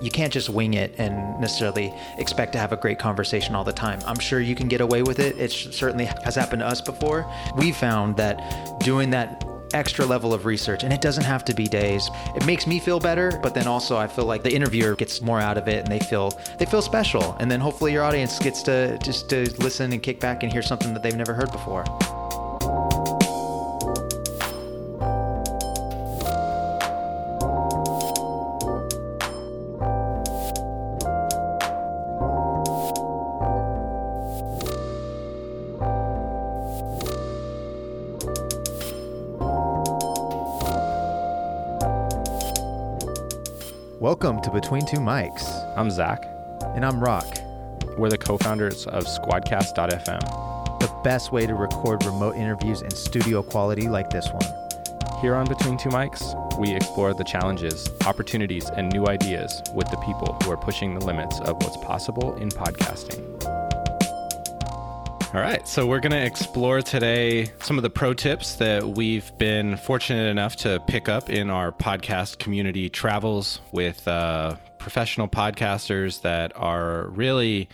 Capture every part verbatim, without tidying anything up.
you can't just wing it and necessarily expect to have a great conversation all the time. I'm sure you can get away with it. It certainly has happened to us before. We found that doing that extra level of research, and it doesn't have to be days, it makes me feel better, but then also I feel like the interviewer gets more out of it and they feel they feel special. And then hopefully your audience gets to just to listen and kick back and hear something that they've never heard before. Welcome to Between Two Mics. I'm Zach. And I'm Rock. We're the co-founders of Squadcast dot f m. The best way to record remote interviews in studio quality like this one. Here on Between Two Mics, we explore the challenges, opportunities, and new ideas with the people who are pushing the limits of what's possible in podcasting. All right, so we're going to explore today some of the pro tips that we've been fortunate enough to pick up in our podcast community travels with uh, professional podcasters that are really,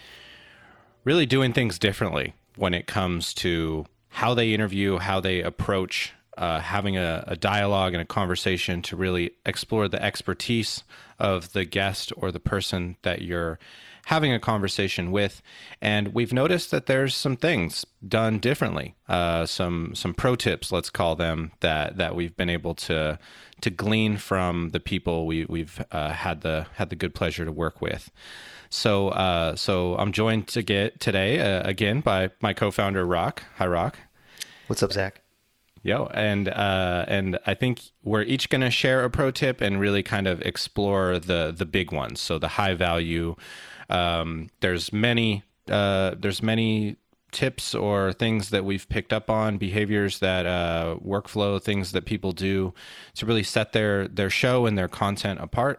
really doing things differently when it comes to how they interview, how they approach uh, having a, a dialogue and a conversation to really explore the expertise of the guest or the person that you're having a conversation with. And we've noticed that there's some things done differently, uh, some some pro tips, let's call them, that that we've been able to to glean from the people we, we've uh, had the had the good pleasure to work with. So uh, so I'm joined to get today uh, again by my co-founder Rock. Hi, Rock. What's up, Zach? Yo, and uh, and I think we're each going to share a pro tip and really kind of explore the the big ones. So the high value. Um, there's many uh, there's many tips or things that we've picked up on, behaviors that uh, workflow things that people do to really set their their show and their content apart.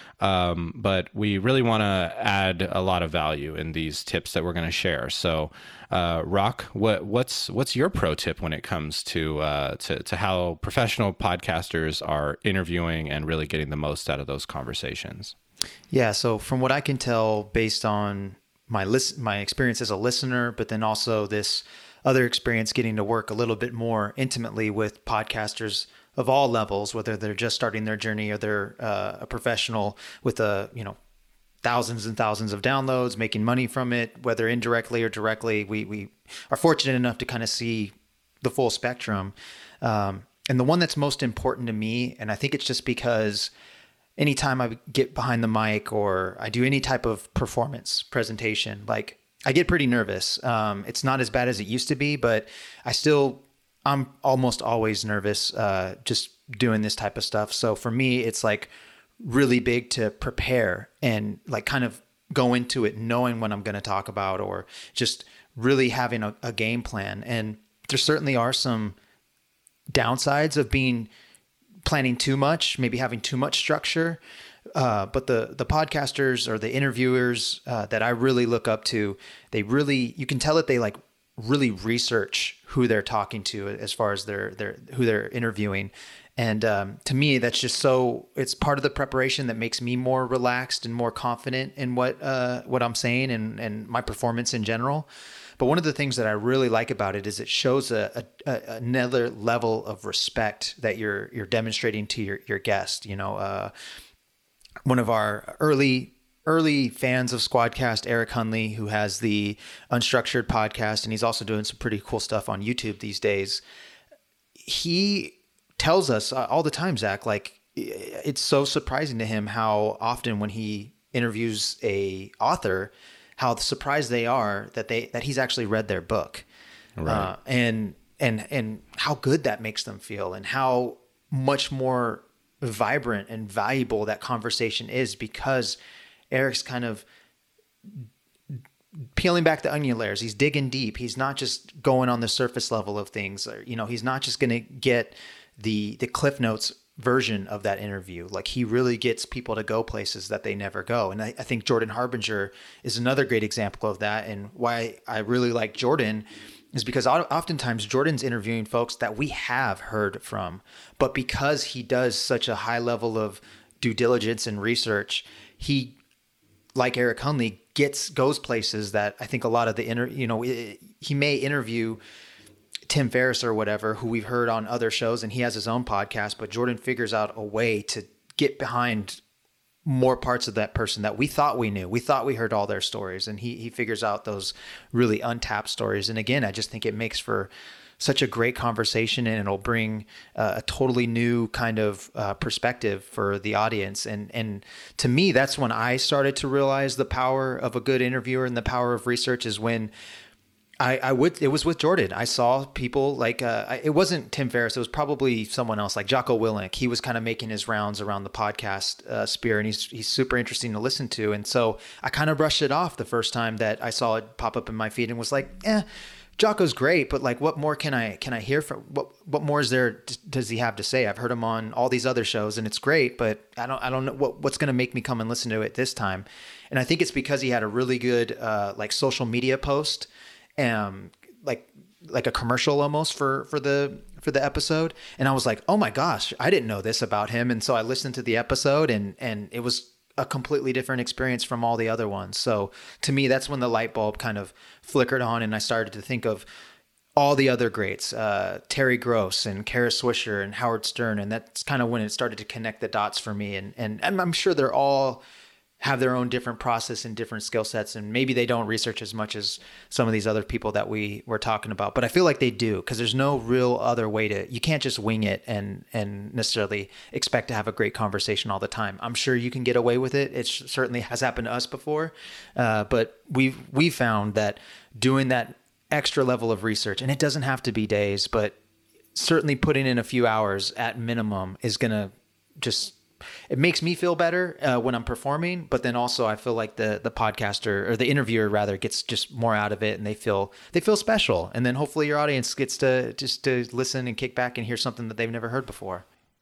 Um, but we really want to add a lot of value in these tips that we're going to share. So, uh, Rock, what what's what's your pro tip when it comes to uh, to to how professional podcasters are interviewing and really getting the most out of those conversations? Yeah, so from what I can tell, based on my list, my experience as a listener, but then also this other experience getting to work a little bit more intimately with podcasters of all levels, whether they're just starting their journey or they're uh, a professional with a you know thousands and thousands of downloads, making money from it, whether indirectly or directly. We we are fortunate enough to kind of see the full spectrum, um, and the one that's most important to me, and I think it's just because anytime I get behind the mic or I do any type of performance presentation, like I get pretty nervous. Um, it's not as bad as it used to be, but I still, I'm almost always nervous uh, just doing this type of stuff. So for me, it's like really big to prepare and like kind of go into it knowing what I'm going to talk about or just really having a, a game plan. And there certainly are some downsides of being planning too much, maybe having too much structure. Uh, but the the podcasters or the interviewers uh, that I really look up to, they really, you can tell that they like really research who they're talking to as far as their their who they're interviewing. And um, to me, that's just so, it's part of the preparation that makes me more relaxed and more confident in what uh, what I'm saying and, and my performance in general. But one of the things that I really like about it is it shows a, a, another level of respect that you're you're demonstrating to your, your guest. You know, uh, one of our early early fans of Squadcast, Eric Hunley, who has the Unstructured podcast, and he's also doing some pretty cool stuff on YouTube these days. He tells us all the time, Zach, like it's so surprising to him how often when he interviews a author, how surprised they are that they that he's actually read their book, right. uh, and and and how good that makes them feel, and how much more vibrant and valuable that conversation is because Eric's kind of peeling back the onion layers. He's digging deep. He's not just going on the surface level of things. Or, you know, he's not just going to get the the Cliff Notes version of that interview. Like he really gets people to go places that they never go. And I, I think Jordan Harbinger is another great example of that. And why I really like Jordan is because oftentimes Jordan's interviewing folks that we have heard from, but because he does such a high level of due diligence and research, he like Eric Hunley, gets goes places that I think a lot of the inter, you know, it, he may interview Tim Ferriss or whatever, who we've heard on other shows, and he has his own podcast, but Jordan figures out a way to get behind more parts of that person that we thought we knew. We thought we heard all their stories, and he he figures out those really untapped stories. And again, I just think it makes for such a great conversation, and it'll bring uh, a totally new kind of uh, perspective for the audience. And and to me, that's when I started to realize the power of a good interviewer and the power of research is when I, I would, it was with Jordan. I saw people like, uh, I, it wasn't Tim Ferriss. It was probably someone else like Jocko Willink. He was kind of making his rounds around the podcast uh, sphere, and he's, he's super interesting to listen to. And so I kind of brushed it off the first time that I saw it pop up in my feed and was like, eh, Jocko's great, but like, what more can I, can I hear from, what, what more is there, does he have to say? I've heard him on all these other shows and it's great, but I don't, I don't know what, what's going to make me come and listen to it this time. And I think it's because he had a really good uh, like social media post, um, like, like a commercial almost for, for the, for the episode. And I was like, oh my gosh, I didn't know this about him. And so I listened to the episode, and, and it was a completely different experience from all the other ones. So to me, that's when the light bulb kind of flickered on, and I started to think of all the other greats, uh, Terry Gross and Kara Swisher and Howard Stern. And that's kind of when it started to connect the dots for me. And, and, and I'm sure they're all have their own different process and different skill sets. And maybe they don't research as much as some of these other people that we were talking about, but I feel like they do, because there's no real other way to, you can't just wing it and, and necessarily expect to have a great conversation all the time. I'm sure you can get away with it. It certainly has happened to us before. Uh, but we've, we found that doing that extra level of research, and it doesn't have to be days, but certainly putting in a few hours at minimum is going to just, it makes me feel better uh, when I'm performing, but then also I feel like the the podcaster or the interviewer rather gets just more out of it, and they feel they feel special. And then hopefully your audience gets to just to listen and kick back and hear something that they've never heard before.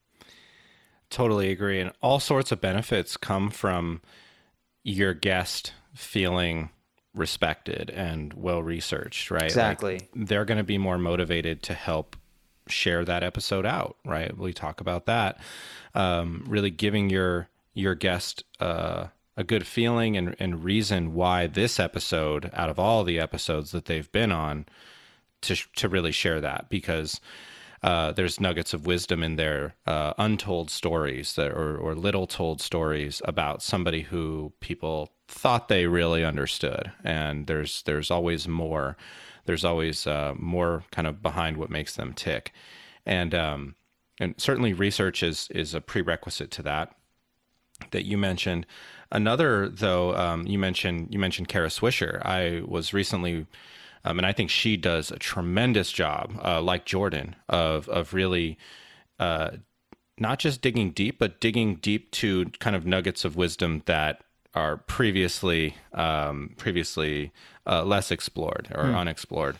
Totally agree. And all sorts of benefits come from your guest feeling respected and well researched, right? Exactly. Like, they're going to be more motivated to help share that episode out, right? We talk about that. Um, really giving your your guest uh, a good feeling and, and reason why this episode, out of all the episodes that they've been on, to to really share that, because uh, there's nuggets of wisdom in there, uh, untold stories that or, or little told stories about somebody who people thought they really understood, and there's there's always more. There's always uh, more kind of behind what makes them tick, and um, and certainly research is is a prerequisite to that. That you mentioned. Another, though, um, you mentioned you mentioned Kara Swisher. I was recently, um, and I think she does a tremendous job, uh, like Jordan, of of really uh, not just digging deep, but digging deep to kind of nuggets of wisdom that are previously um, previously uh, less explored or hmm. unexplored.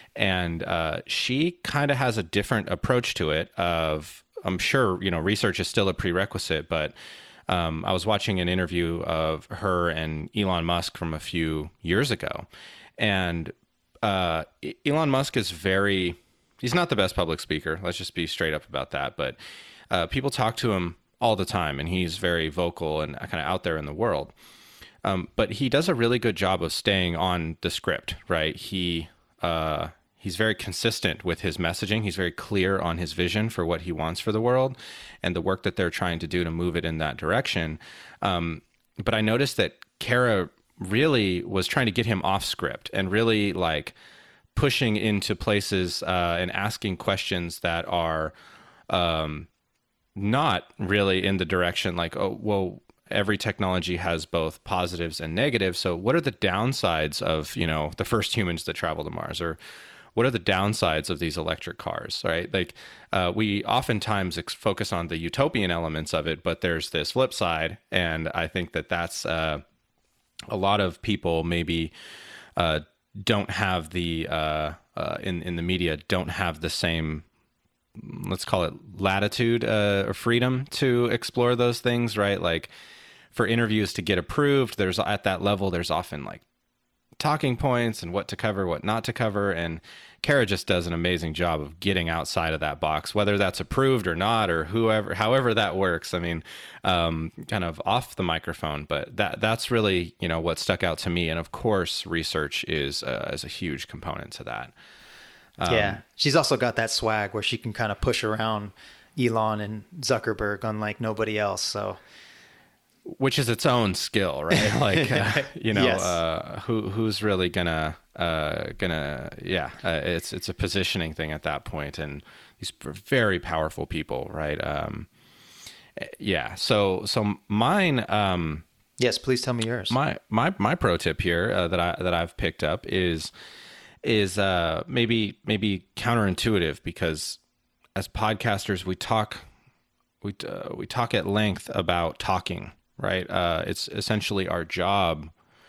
And uh, she kind of has a different approach to it. Of I'm sure, you know, research is still a prerequisite, but um, I was watching an interview of her and Elon Musk from a few years ago. And uh, Elon Musk is very, he's not the best public speaker. Let's just be straight up about that. But uh, people talk to him all the time, and he's very vocal and kind of out there in the world. Um, but he does a really good job of staying on the script, right? He uh, he's very consistent with his messaging. He's very clear on his vision for what he wants for the world and the work that they're trying to do to move it in that direction. Um, but I noticed that Kara really was trying to get him off script and really like pushing into places uh, and asking questions that are um, not really in the direction like, oh, well, every technology has both positives and negatives. So what are the downsides of, you know, the first humans that travel to Mars? Or what are the downsides of these electric cars, right? Like uh, we oftentimes ex- focus on the utopian elements of it, but there's this flip side. And I think that that's uh, a lot of people maybe uh, don't have the, uh, uh, in, in the media, don't have the same, let's call it latitude uh, or freedom to explore those things, right? Like for interviews to get approved, there's at that level, there's often like talking points and what to cover, what not to cover. And Kara just does an amazing job of getting outside of that box, whether that's approved or not, or whoever, however that works. I mean, um, kind of off the microphone, but that that's really, you know, what stuck out to me. And of course, research is uh, is a huge component to that. Um, yeah. She's also got that swag where she can kind of push around Elon and Zuckerberg unlike nobody else. So, which is its own skill, right? Like, uh, you know, yes. uh, who who's really gonna uh, gonna, yeah, uh, it's it's a positioning thing at that point, and these very powerful people, right? Um, yeah. So so mine. Um, yes, please tell me yours. My my my pro tip here uh, that I that I've picked up is is uh, maybe maybe counterintuitive, because as podcasters we talk we uh, we talk at length about talking. Right. Uh, it's essentially our job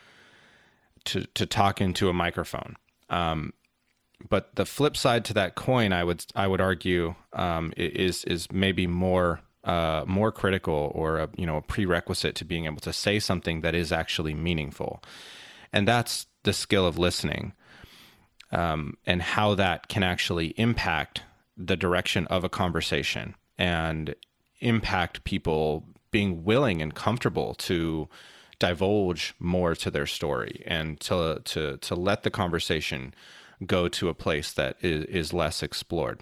to to talk into a microphone. Um, but the flip side to that coin, I would I would argue, um, is is maybe more uh, more critical, or a, you know, a prerequisite to being able to say something that is actually meaningful, and that's the skill of listening, um, and how that can actually impact the direction of a conversation and impact people being willing and comfortable to divulge more to their story, and to to to let the conversation go to a place that is, is less explored.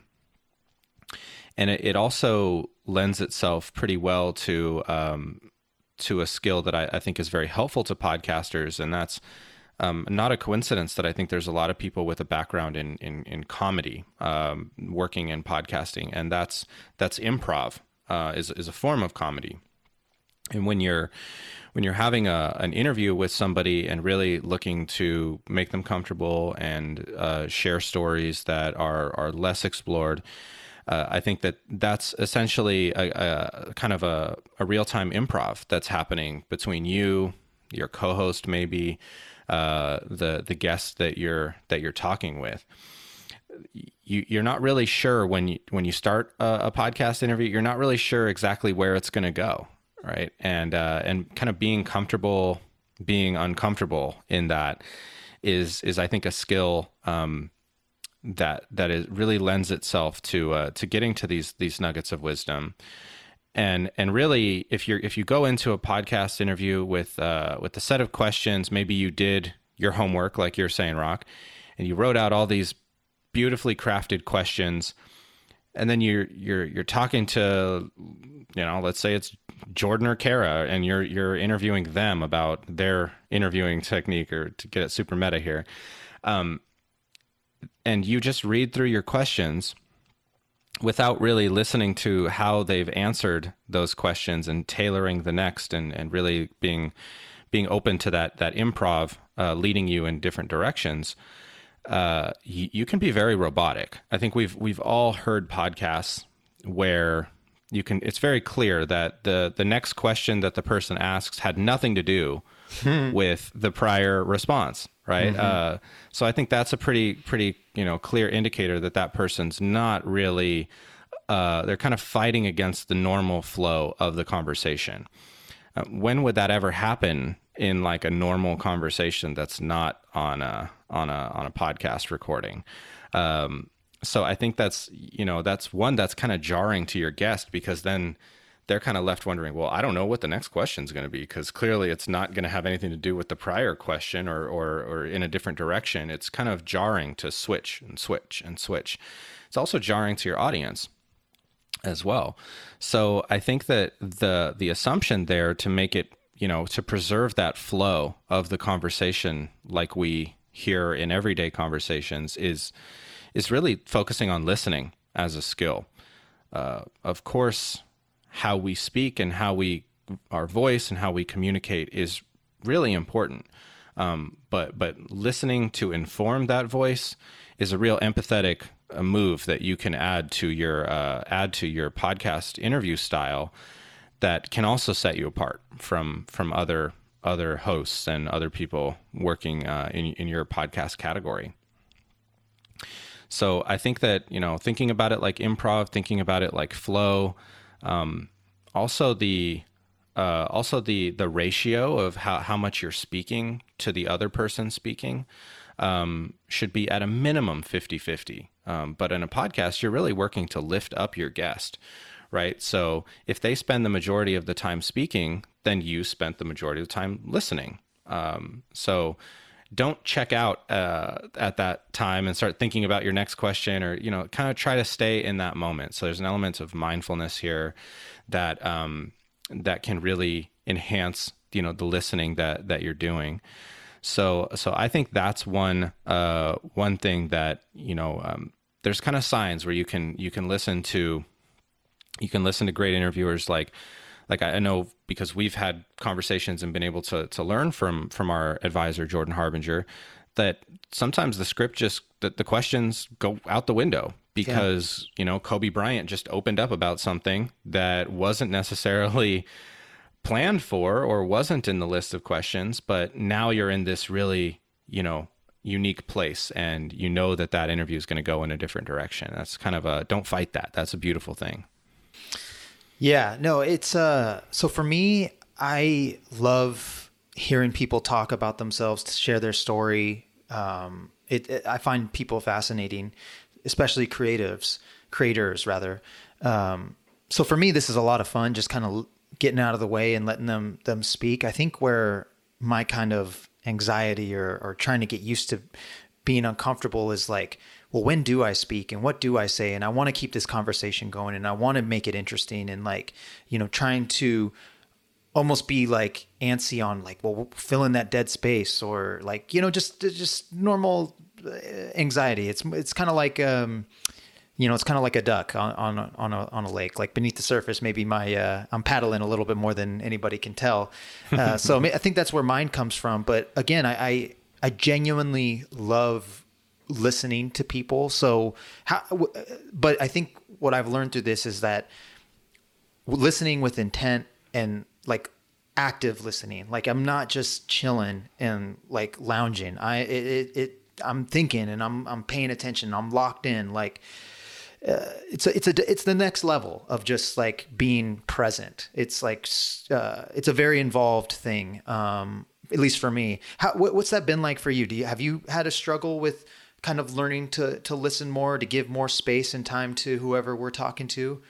And it, it also lends itself pretty well to um, to a skill that I, I think is very helpful to podcasters, and that's um, not a coincidence that I think there's a lot of people with a background in in, in comedy um, working in podcasting, and that's that's improv uh, is is a form of comedy. And when you're when you're having a an interview with somebody and really looking to make them comfortable and uh, share stories that are are less explored, uh, I think that that's essentially a, a kind of a, a real time improv that's happening between you, your co-host, maybe uh, the the guest that you're that you're talking with. You, you're not really sure when you when you start a, a podcast interview. You're not really sure exactly where it's going to go. Right. And, uh, and kind of being comfortable, being uncomfortable in that is, is I think a skill, um, that, that is really lends itself to, uh, to getting to these, these nuggets of wisdom. And, and really, if you're, if you go into a podcast interview with, uh, with a set of questions, maybe you did your homework, like you're saying, Rock, and you wrote out all these beautifully crafted questions, and then you're, you're, you're talking to, you know, let's say it's Jordan or Kara, and you're you're interviewing them about their interviewing technique, or to get it super meta here, um, and you just read through your questions without really listening to how they've answered those questions and tailoring the next, and, and really being being open to that that improv uh, leading you in different directions. Uh, you, you can be very robotic. I think we've we've all heard podcasts where you can, it's very clear that the, the next question that the person asks had nothing to do with the prior response, right? Mm-hmm. Uh, so I think that's a pretty, pretty, you know, clear indicator that that person's not really, uh, they're kind of fighting against the normal flow of the conversation. Uh, when would that ever happen in like a normal conversation that's not on a, on a, on a podcast recording? Um, So I think that's, you know, that's one that's kind of jarring to your guest, because then they're kind of left wondering, well, I don't know what the next question is going to be, because clearly it's not going to have anything to do with the prior question, or, or, or in a different direction. It's kind of jarring to switch and switch and switch. It's also jarring to your audience as well. So I think that the, the assumption there to make it, you know, to preserve that flow of the conversation like we hear in everyday conversations is is really focusing on listening as a skill. Uh, of course, how we speak and how we, our voice and how we communicate is really important. Um, but but listening to inform that voice is a real empathetic uh, move that you can add to your uh, add to your podcast interview style that can also set you apart from from other other hosts and other people working uh, in in your podcast category. So I think that, you know, thinking about it like improv, thinking about it like flow, um, also the Uh, also, the the ratio of how, how much you're speaking to the other person speaking um, should be at a minimum fifty-fifty. Um, but in a podcast, you're really working to lift up your guest, right? So if they spend the majority of the time speaking, then you spent the majority of the time listening. Um, so don't check out uh, at that time and start thinking about your next question, or, you know, kind of try to stay in that moment. So there's an element of mindfulness here that um, that can really enhance, you know, the listening that that you're doing. So so I think that's one uh, one thing that, you know, um, there's kind of signs where you can you can listen to you can listen to great interviewers like. Like I know, because we've had conversations and been able to to learn from from our advisor, Jordan Harbinger, that sometimes the script just, the, the questions go out the window because, yeah. you know, Kobe Bryant just opened up about something that wasn't necessarily planned for or wasn't in the list of questions, but now you're in this really, you know, unique place, and you know that that interview is going to go in a different direction. That's kind of a, don't fight that. That's a beautiful thing. Yeah, no, it's, uh, so for me, I love hearing people talk about themselves, to share their story. Um, it, it, I find people fascinating, especially creatives, creators rather. Um, so for me, this is a lot of fun, just kind of getting out of the way and letting them, them speak. I think where my kind of anxiety or, or trying to get used to being uncomfortable is like, well, when do I speak and what do I say? And I want to keep this conversation going, and I want to make it interesting, and like, you know, trying to almost be like antsy on like, well, fill in that dead space, or like, you know, just, just normal anxiety. It's, it's kind of like, um, you know, it's kind of like a duck on, on, a, on a, on a lake, like beneath the surface. Maybe my, uh, I'm paddling a little bit more than anybody can tell. Uh, so I think that's where mine comes from. But again, I, I, I genuinely love listening to people. So how, but I think what I've learned through this is that listening with intent and like active listening, like I'm not just chilling and like lounging. I, it, it, it I'm thinking and I'm, I'm paying attention. I'm locked in. Like, uh, it's a, it's a, it's the next level of just like being present. It's like, uh, it's a very involved thing. Um, at least for me. How, what, what's that been like for you? Do you, have you had a struggle with kind of learning to, to listen more, to give more space and time to whoever we're talking to?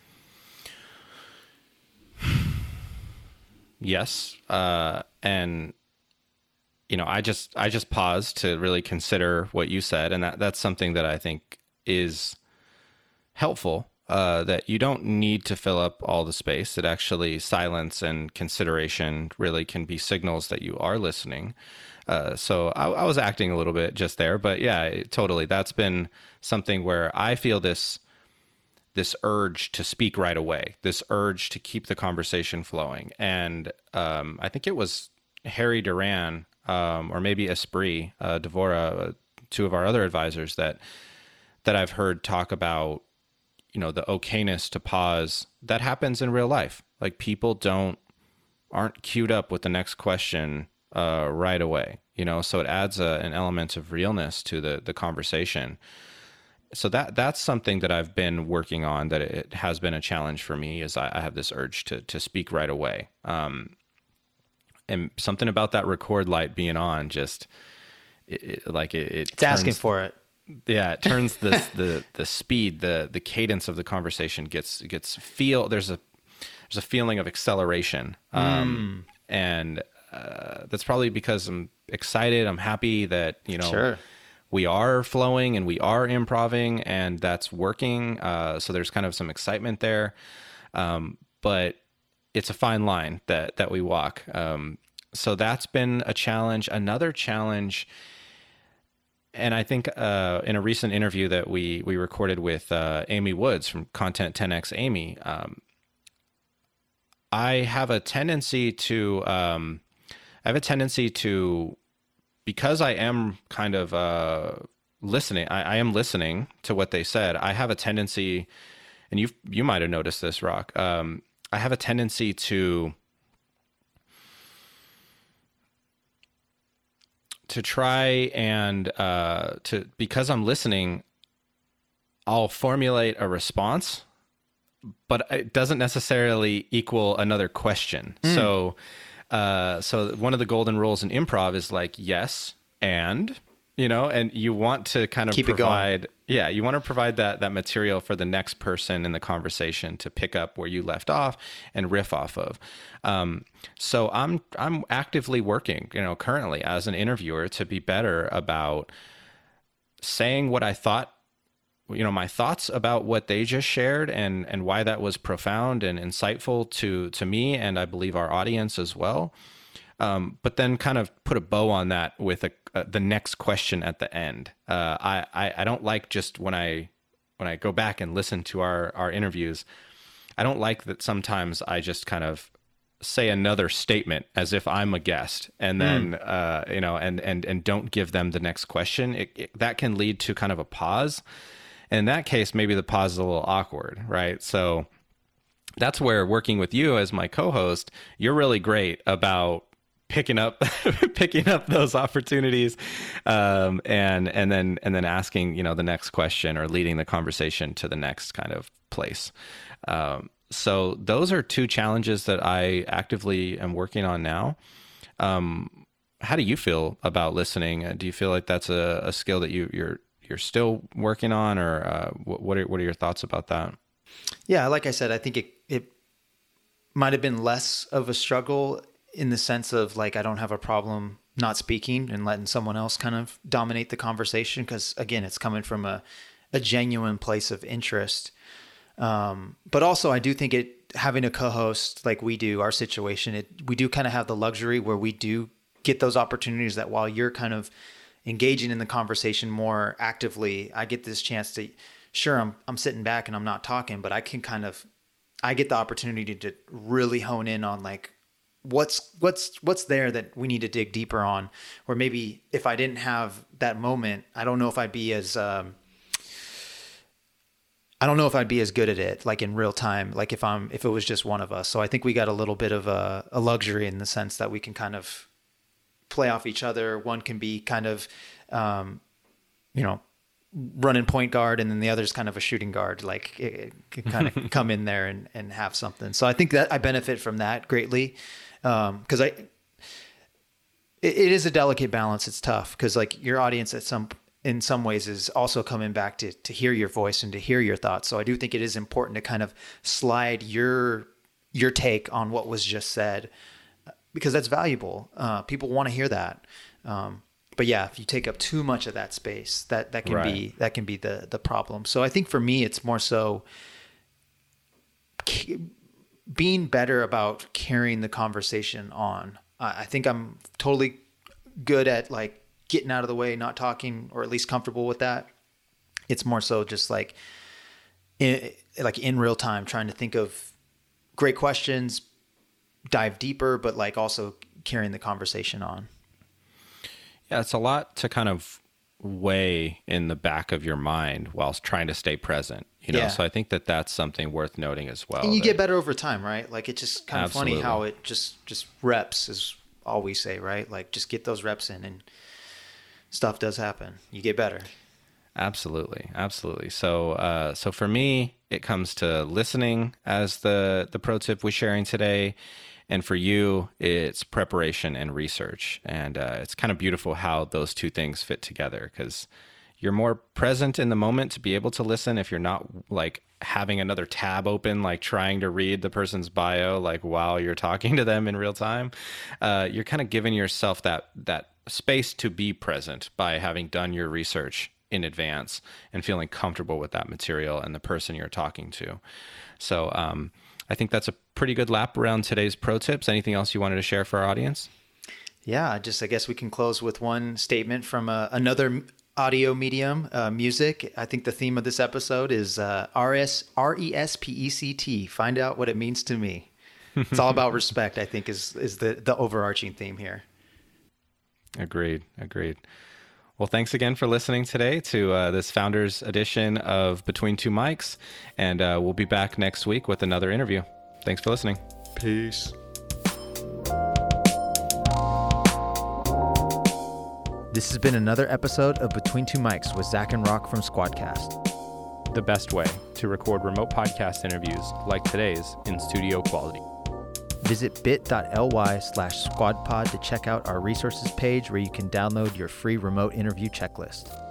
Yes. Uh, and, you know, I just, I just paused to really consider what you said. And that, that's something that I think is helpful, uh, that you don't need to fill up all the space. That actually silence and consideration really can be signals that you are listening. Uh, so I, I was acting a little bit just there, but yeah, it, totally. That's been something where I feel this, this urge to speak right away, this urge to keep the conversation flowing. And um, I think it was Harry Duran, um, or maybe Esprit, uh, Devora, uh, two of our other advisors that, that I've heard talk about, you know, the okayness to pause that happens in real life. Like people don't, aren't queued up with the next question uh, right away, you know, so it adds a, an element of realness to the, the conversation. So that, that's something that I've been working on, that it has been a challenge for me, is I, I have this urge to, to speak right away. Um, and something about that record light being on, just it, it, like it, it it's turns, asking for it. Yeah. It turns the, the, the speed, the, the cadence of the conversation gets, gets feel, there's a, there's a feeling of acceleration. Um, mm. and, Uh, that's probably because I'm excited. I'm happy that, you know, sure. we are flowing and we are improving, and that's working. Uh, so there's kind of some excitement there. Um, but it's a fine line that, that we walk. Um, so that's been a challenge. Another challenge, and I think uh, in a recent interview that we, we recorded with uh, Amy Woods from Content ten X Amy, um, I have a tendency to... Um, I have a tendency to, because I am kind of uh, listening, I, I am listening to what they said. I have a tendency, and you you might have noticed this, Rock. Um, I have a tendency to to try and uh, to because I'm listening, I'll formulate a response, but it doesn't necessarily equal another question. Mm. So, uh, so one of the golden rules in improv is like, yes, and, you know, and you want to kind of Keep provide, it going. yeah, you want to provide that, that material for the next person in the conversation to pick up where you left off and riff off of. Um, so I'm, I'm actively working, you know, currently as an interviewer to be better about saying what I thought, you know, my thoughts about what they just shared and, and why that was profound and insightful to, to me. And I believe our audience as well. Um, but then kind of put a bow on that with a, uh, the next question at the end. Uh, I, I, I don't like just when I, when I go back and listen to our, our interviews, I don't like that sometimes I just kind of say another statement as if I'm a guest and then, mm. uh, you know, and, and, and don't give them the next question. It, it, that can lead to kind of a pause. In that case, maybe the pause is a little awkward, right? So that's where working with you as my co-host, you're really great about picking up picking up those opportunities um, and and then and then asking, you know, the next question or leading the conversation to the next kind of place. Um, so those are two challenges that I actively am working on now. Um, how do you feel about listening? Do you feel like that's a, a skill that you, you're you're still working on, or uh, what are what are your thoughts about that? Yeah, like I said, I think it it might have been less of a struggle in the sense of like I don't have a problem not speaking and letting someone else kind of dominate the conversation, because again, it's coming from a a genuine place of interest. Um, but also, I do think it having a co-host like we do, our situation, it we do kind of have the luxury where we do get those opportunities that while you're kind of engaging in the conversation more actively, I get this chance to, sure, I'm I'm sitting back and I'm not talking, but I can kind of, I get the opportunity to really hone in on like, what's, what's, what's there that we need to dig deeper on, or maybe if I didn't have that moment, I don't know if I'd be as, um, I don't know if I'd be as good at it, like in real time, like if I'm, if it was just one of us. So I think we got a little bit of a, a luxury in the sense that we can kind of play off each other. One can be kind of, um, you know, running point guard, and then the other's kind of a shooting guard. Like it, it can kind of come in there and, and have something. So I think that I benefit from that greatly. Um, cause I, it, it is a delicate balance. It's tough. Cause like your audience at some, in some ways is also coming back to, to hear your voice and to hear your thoughts. So I do think it is important to kind of slide your, your take on what was just said, because that's valuable. Uh, people want to hear that. Um, but yeah, if you take up too much of that space, that, that can right. be, that can be the, the problem. So I think for me, it's more so being better about carrying the conversation on. Uh, I think I'm totally good at like getting out of the way, not talking, or at least comfortable with that. It's more so just like, in, like in real time, trying to think of great questions, dive deeper, but like also carrying the conversation on. Yeah, it's a lot to kind of weigh in the back of your mind whilst trying to stay present, you know? Yeah. So I think that that's something worth noting as well. And you that, get better over time, right? Like it's just kind of absolutely. funny how it just, just reps is all we say, right? Like just get those reps in and stuff does happen. You get better. Absolutely. Absolutely. So, uh, so for me, it comes to listening as the, the pro tip we're sharing today. And for you, it's preparation and research. And uh, it's kind of beautiful how those two things fit together, because you're more present in the moment to be able to listen if you're not like having another tab open, like trying to read the person's bio, like while you're talking to them in real time. Uh, you're kind of giving yourself that, that space to be present by having done your research in advance and feeling comfortable with that material and the person you're talking to. So, um, I think that's a pretty good lap around today's pro tips. Anything else you wanted to share for our audience? Yeah, just I guess we can close with one statement from uh, another audio medium, uh, music. I think the theme of this episode is uh, R S R E S P E C T. Find out what it means to me. It's all about respect, I think, is is the, the overarching theme here. Agreed. Agreed. Well, thanks again for listening today to uh, this Founders edition of Between Two Mics, and uh, we'll be back next week with another interview. Thanks for listening. Peace. This has been another episode of Between Two Mics with Zach and Rock from Squadcast. the best way to record remote podcast interviews like today's in studio quality. Visit bit.ly slash squadpod to check out our resources page where you can download your free remote interview checklist.